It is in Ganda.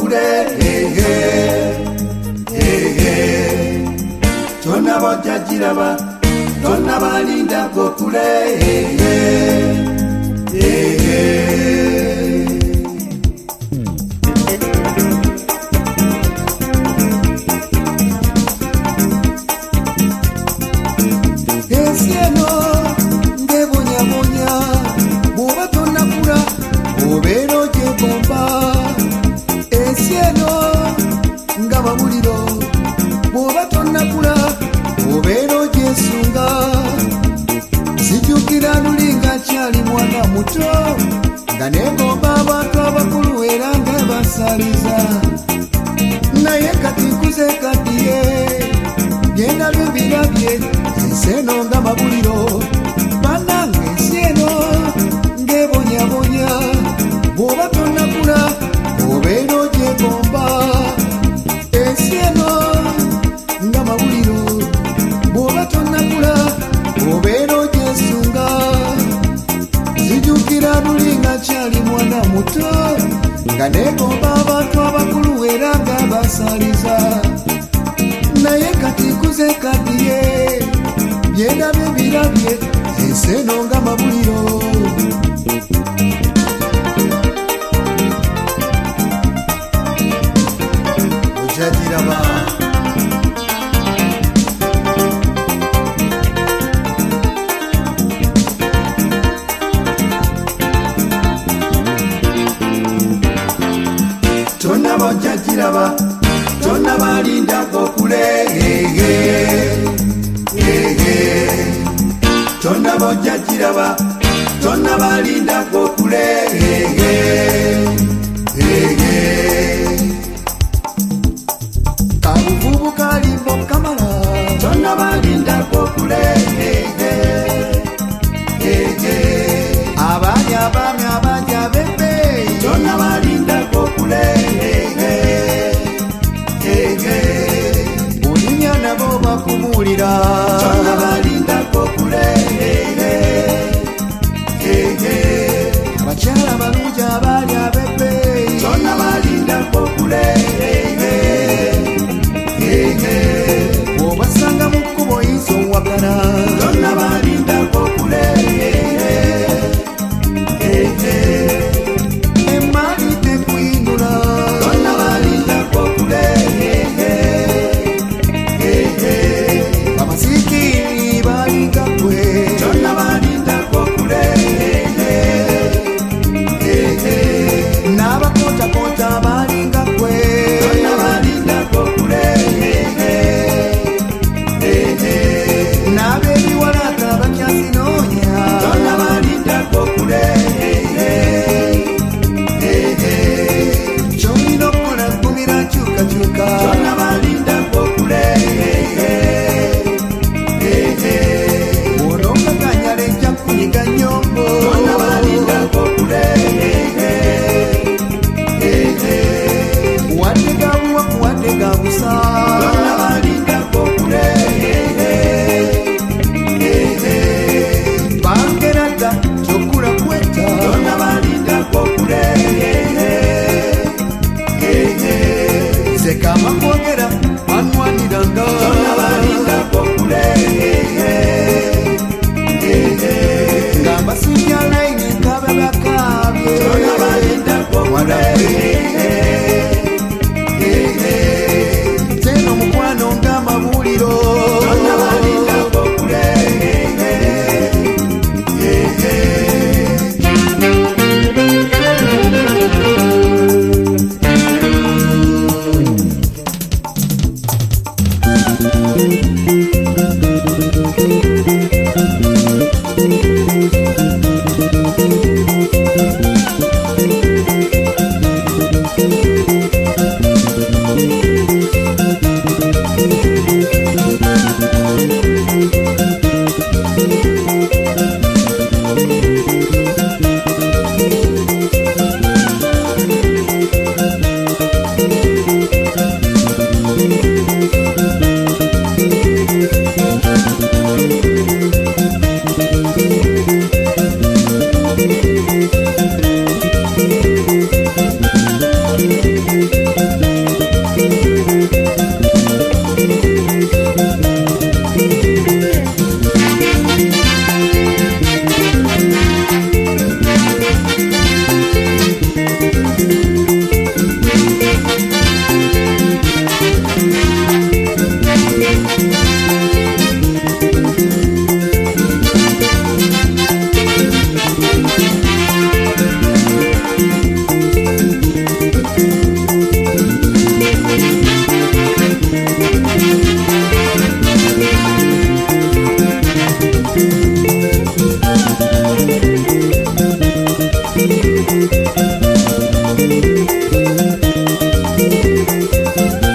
kule tonna bojja kiraba tonna balinda go kule esieno ngebonya bonya buba tonna kula obero je bomba esieno ngaba buliro buba tonna kula obero je sunga sijukira nulinga chali mwana muto ganegomba abantu abakulu era nga basaliza naye kati kuze kadiye byenda byebirabye enseno nga mabuliro banange ensieno ngebonyabonya bwoba tonnakula obeera gyegomba ensieno nga mabuliro bwoba tonnakula obeera gyesunga zijukira lulinga kyali mwana muto nga negomba abantu abakulu era nga basaliza naye kati kuze kadiye byenda byebirabye enseno nga mabuliro ojagiraba tonna bojagiraba tonna balindako kule tonna bojja kiraba tonna balindako kule kabuvubu kalimbo kamala tonna balindako kule abali abami abanja bebe tonna balindako kule bulinya nabo bakumulira tonna balindako kule abakyala balungi abali abebe tonna balindako kule obasanga mu kkubo yizo wagala tonna balindako kule emali tekuyinula tonna balindako kule bamasikiri balinga kwe tonna balindako kule n'abakotakota balinga kwe tonna balindako kule n'abebiwalata bakyasinoonya tonna balindako kule kyolina okukola kumira kyukakyuka tonna balindako kule onokakanya lejja kunyiga nyombo tonna balindako kule wadde gabuwaku wadde gabusa tonna balindako kule bangeradda kyokula kweta tonna balindako kule sekama kwogera anwaniranga tonna balindako kule ngamba sijja laini kabe bakabye tonna balindako kule teno mukwano ng'amabuliro tonna balindako kule Thank you.